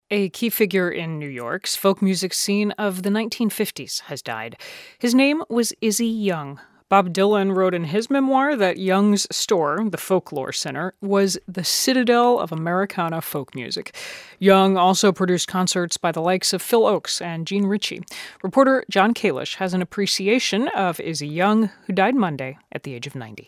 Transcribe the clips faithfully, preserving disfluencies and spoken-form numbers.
A key figure in New York's folk music scene of the nineteen fifties has died. His name was Izzy Young. Bob Dylan wrote in his memoir that Young's store, the Folklore Center, was the citadel of Americana folk music. Young also produced concerts by the likes of Phil Ochs and Gene Ritchie. Reporter John Kalish has an appreciation of Izzy Young, who died Monday at the age of ninety.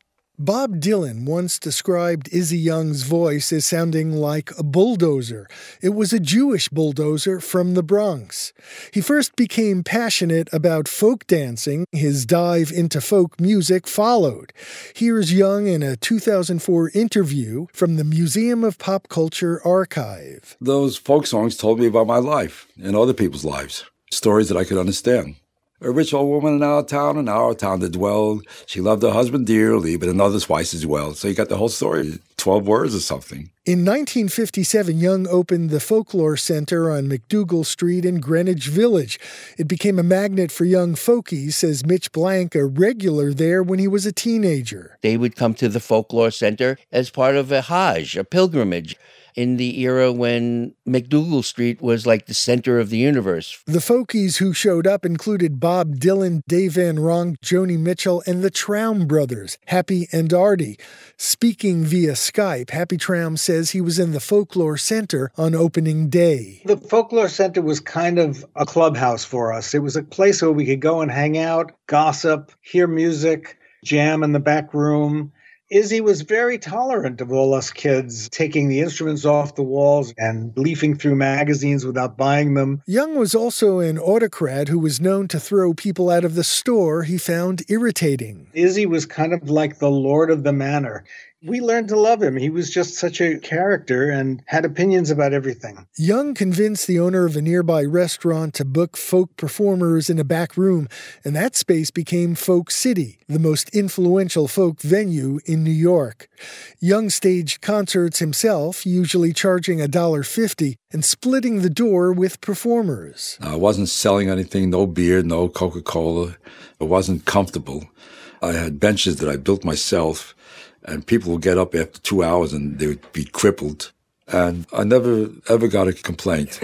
Bob Dylan once described Izzy Young's voice as sounding like a bulldozer. It was a Jewish bulldozer from the Bronx. He first became passionate about folk dancing. His dive into folk music followed. Here's Young in a two thousand four interview from the Museum of Pop Culture archive. Those folk songs told me about my life and other people's lives, stories that I could understand. A rich old woman in our town, in our town that dwelled. She loved her husband dearly, but another twice as well. So you got the whole story, twelve words or something. In nineteen fifty-seven, Young opened the Folklore Center on McDougal Street in Greenwich Village. It became a magnet for young folkies, says Mitch Blank, a regular there when he was a teenager. They would come to the Folklore Center as part of a Hajj, a pilgrimage, in the era when McDougal Street was like the center of the universe. The folkies who showed up included Bob Dylan, Dave Van Ronk, Joni Mitchell, and the Traum brothers, Happy and Artie. Speaking via Skype, Happy Traum says he was in the Folklore Center on opening day. The Folklore Center was kind of a clubhouse for us. It was a place where we could go and hang out, gossip, hear music, jam in the back room. Izzy was very tolerant of all us kids taking the instruments off the walls and leafing through magazines without buying them. Young was also an autocrat who was known to throw people out of the store he found irritating. Izzy was kind of like the lord of the manor. We learned to love him. He was just such a character and had opinions about everything. Young convinced the owner of a nearby restaurant to book folk performers in a back room, and that space became Folk City, the most influential folk venue in New York. Young staged concerts himself, usually charging one dollar fifty, and splitting the door with performers. I wasn't selling anything, no beer, no Coca-Cola. It wasn't comfortable. I had benches that I built myself. And people would get up after two hours and they would be crippled. And I never, ever got a complaint.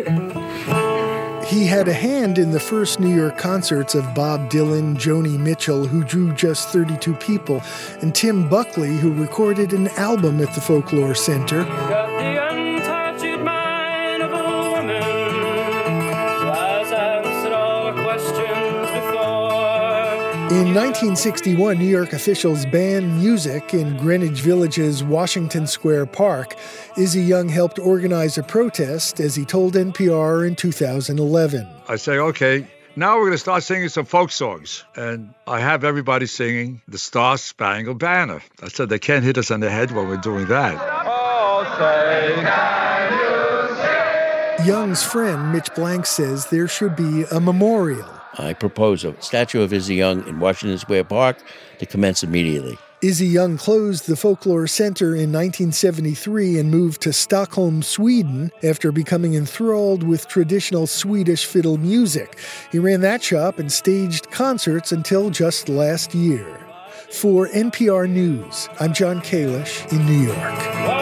He had a hand in the first New York concerts of Bob Dylan, Joni Mitchell, who drew just thirty-two people, and Tim Buckley, who recorded an album at the Folklore Center. In nineteen sixty-one, New York officials banned music in Greenwich Village's Washington Square Park. Izzy Young helped organize a protest, as he told N P R in two thousand eleven. I say, okay, now we're going to start singing some folk songs. And I have everybody singing the Star Spangled Banner. I said, they can't hit us on the head while we're doing that. Oh, say, can you sing? Young's friend, Mitch Blank, says there should be a memorial. I propose a statue of Izzy Young in Washington Square Park to commence immediately. Izzy Young closed the Folklore Center in nineteen seventy-three and moved to Stockholm, Sweden, after becoming enthralled with traditional Swedish fiddle music. He ran that shop and staged concerts until just last year. For N P R News, I'm John Kalish in New York.